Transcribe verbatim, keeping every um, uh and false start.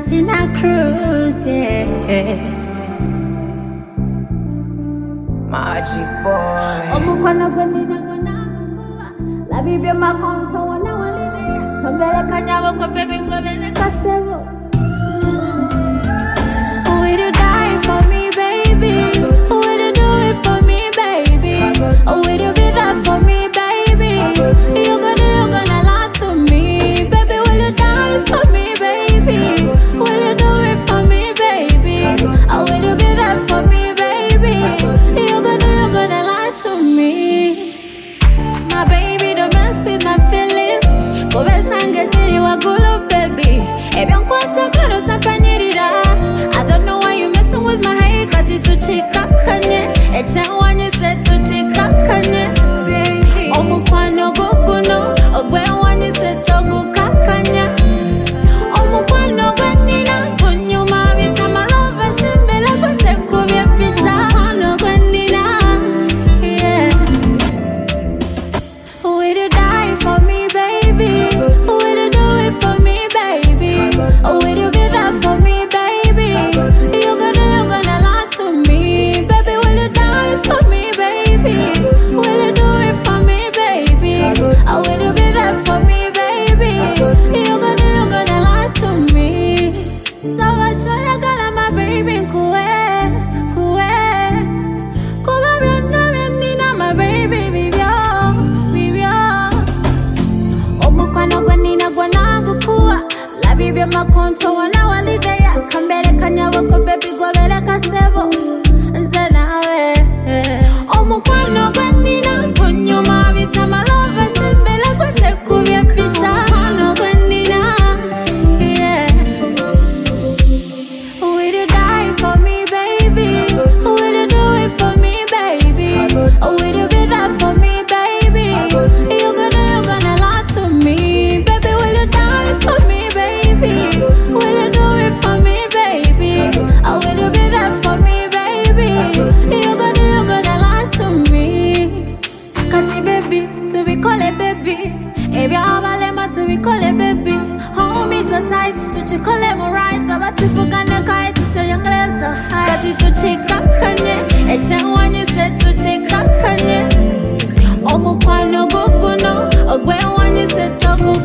Santina Cruz, yeah. Magic boy. Omukwana gwenina gwenagukuwa labibye makonto wana walidea kambele kanyabo ko baby gobele kasebo. Would you die for me, baby? Would you do it for me, baby? Or would you be there for me, baby? You're gonna, you're gonna lie to me, baby. Will you die for me, baby? Will you do it for me, baby? Or will you be there for me, baby? You're gonna, you're gonna lie to me. My baby, don't mess with my feelings. Go back and get city, wa gulu, baby. If you want to go to Tapanirida, I don't know why you messing with my hair, cause it's too chick up, kanye. It's a one you said to chick up, kanye. Baby, oh, Mukwano go go no. Oh, when one you said to go kakanya. Oh, Mukwano go nina. When you marry to my lover, Simbela, go check with your fish. No go nina. Yeah. Will you die for me, baby? Will you do it for me, baby? Or will you be there for me, baby? You're gonna, you're gonna lie to me, baby. Will you die for me, baby? Will you do it for me, baby? Or will you be there for me, baby? You're gonna, you're gonna lie to me. So I show you gonna my baby kuwe, kuwe. Kuma biana biana my baby bibyo, bibyo. Omukwana gwenina gwenagukuwa labibye makonto wana walidea kambele kanyabo ko baby gobele kasebo nze nawe. Omukwano gwenina gunyuma bitama love simbele kwese kubye pisha no gwenina. Yeah. Will you die for me, baby? Will you do it for me, baby? Or will you be there for me, baby? You're gonna, you're gonna lie to me, baby. Will you die for me, baby? Will you do it for me, baby? Or will you be there for me, baby? You're gonna, you're gonna lie to me. Kati baby, to be call it baby. If you're abalema to be call it baby. Hold me so tight, to you call it right. About to forget the kite, to young so high. Kati to check up kanye. It's a one you said to check up kanye. Omukwano go go no. Ogwe one you said to go